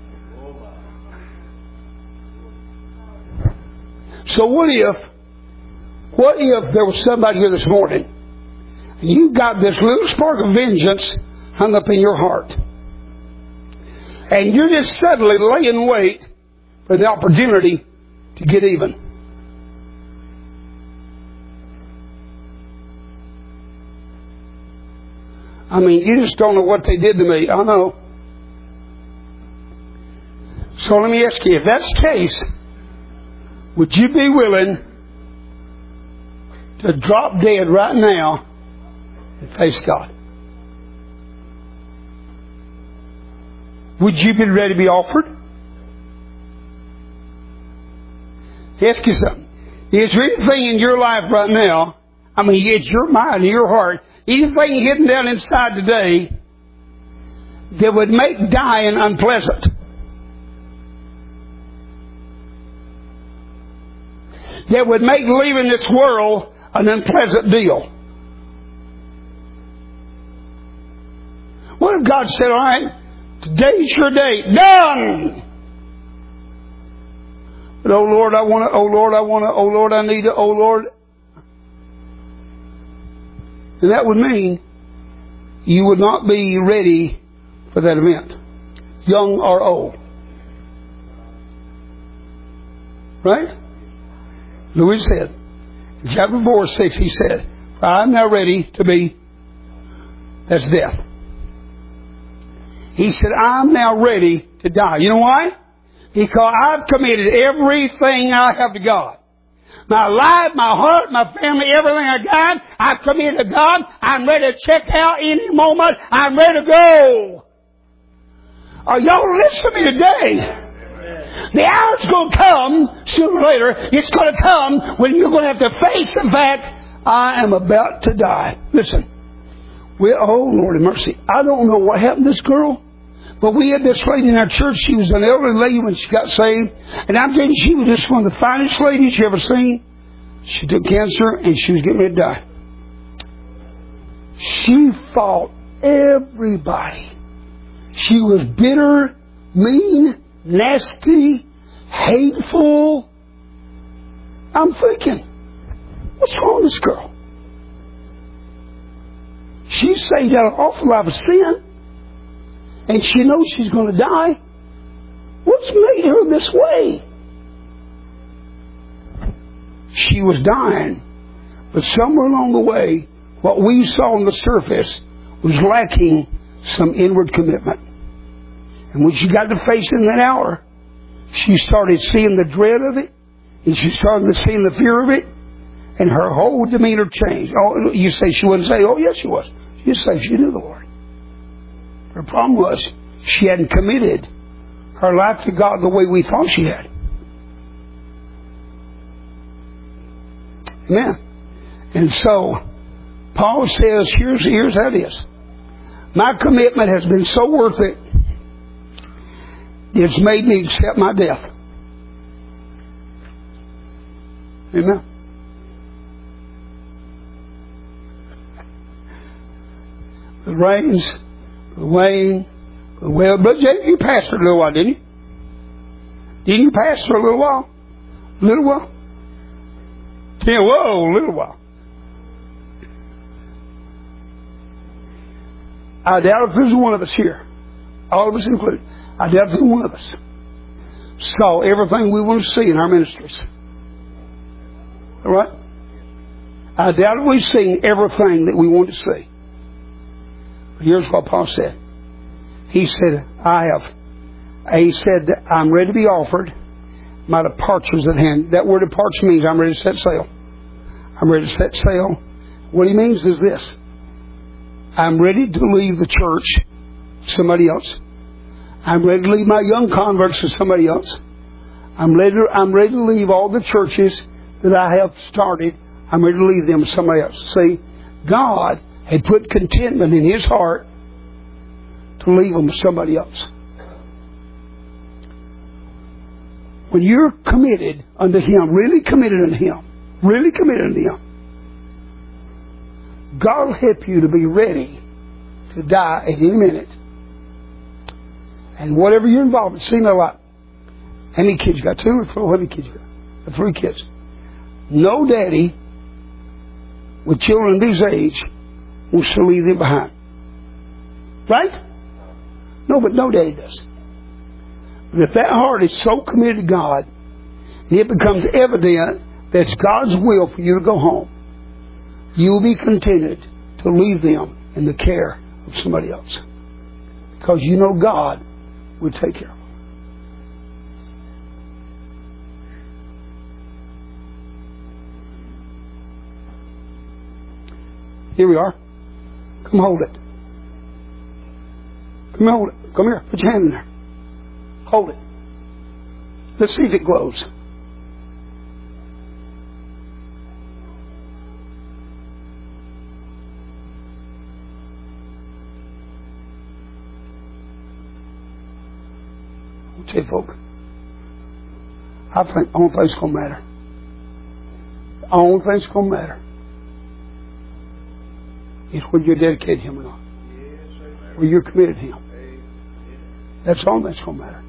So what if, what if there was somebody here this morning, and you got this little spark of vengeance hung up in your heart, and you're just suddenly laying wait for the opportunity to get even? I mean, you just don't know what they did to me. I know. So let me ask you, if that's the case, would you be willing to drop dead right now and face God? Would you be ready to be offered? Ask you something. Is there anything in your life right now, I mean, it's your mind, your heart, anything hidden down inside today that would make dying unpleasant? That would make leaving this world an unpleasant deal? What if God said, all right, today's your day, done! But oh Lord, I want to, oh Lord, I want to, oh Lord, I need to, oh Lord. And that would mean you would not be ready for that event, young or old. Right? Louis said, in chapter four, six, he said, I'm now ready to be, that's death. He said, I'm now ready to die. You know why? Because I've committed everything I have to God. My life, my heart, my family, everything I got, I've committed to God. I'm ready to check out any moment. I'm ready to go. Are y'all listening to me today? The hour's going to come, sooner or later, it's going to come when you're going to have to face the fact, I am about to die. Listen, we, oh Lord have mercy, I don't know what happened to this girl, but we had this lady in our church. She was an elderly lady when she got saved, and I'm telling you, she was just one of the finest ladies you ever seen. She took cancer, and she was getting ready to die. She fought everybody. She was bitter, mean, nasty, hateful. I'm thinking, what's wrong with this girl? She saved out an awful lot of sin, and she knows she's going to die. What's made her this way? She was dying, but somewhere along the way, what we saw on the surface was lacking some inward commitment. And when she got to facing that hour, she started seeing the dread of it, and she started seeing the fear of it, and her whole demeanor changed. Oh, you say she wouldn't say, oh yes she was. She say she knew the Lord. Her problem was she hadn't committed her life to God the way we thought she had. Amen. And so Paul says, here's, here's how it is. My commitment has been so worth it, it's made me accept my death. Amen. The rains, the wane, the well. But you pastored a little while, didn't you? Didn't you pastor a little while? A little while? Yeah, whoa, a little while. I doubt if there's one of us here, all of us included, I doubt if there's one of us saw everything we want to see in our ministries. All right? I doubt if we've seen everything that we want to see. But here's what Paul said. He said, I have. He said, I'm ready to be offered. My departure's at hand. That word departure means I'm ready to set sail. I'm ready to set sail. What he means is this. I'm ready to leave the church to somebody else. I'm ready to leave my young converts to somebody else. I'm ready to, I'm ready to leave all the churches that I have started. I'm ready to leave them to somebody else. See, God had put contentment in His heart to leave them to somebody else. When you're committed unto Him, really committed unto Him, really committed unto Him, God will help you to be ready to die at any minute. And whatever you're involved in, see now like, how many kids you got? Two or four? How many kids you got? The three kids. No daddy with children this age wants to leave them behind. Right? No, but no daddy does. But if that heart is so committed to God, it becomes evident that it's God's will for you to go home, you will be contented to leave them in the care of somebody else. Because you know God will take care of them. Here we are. Come hold it. Come hold it. Come here. Put your hand in there. Hold it. Let's see if it glows. I'll tell you, folk, I think the only thing that's going to matter, the only thing that's going to matter is whether you're dedicated to Him or not. Whether you're committed to Him. That's all that's going to matter.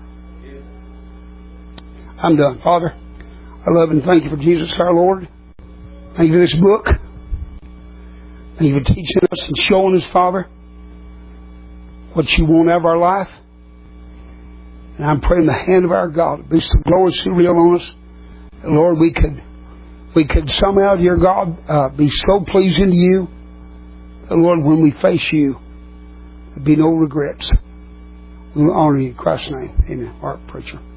I'm done. Father, I love and thank You for Jesus our Lord. Thank You for this book. Thank You for teaching us and showing us, Father, what You want out of our life. And I'm praying the hand of our God be so gloriously real on us. And Lord, we could we could somehow, dear God, uh, be so pleasing to You. And Lord, when we face You, there'll be no regrets. We will honor You in Christ's name. Amen. Art preacher.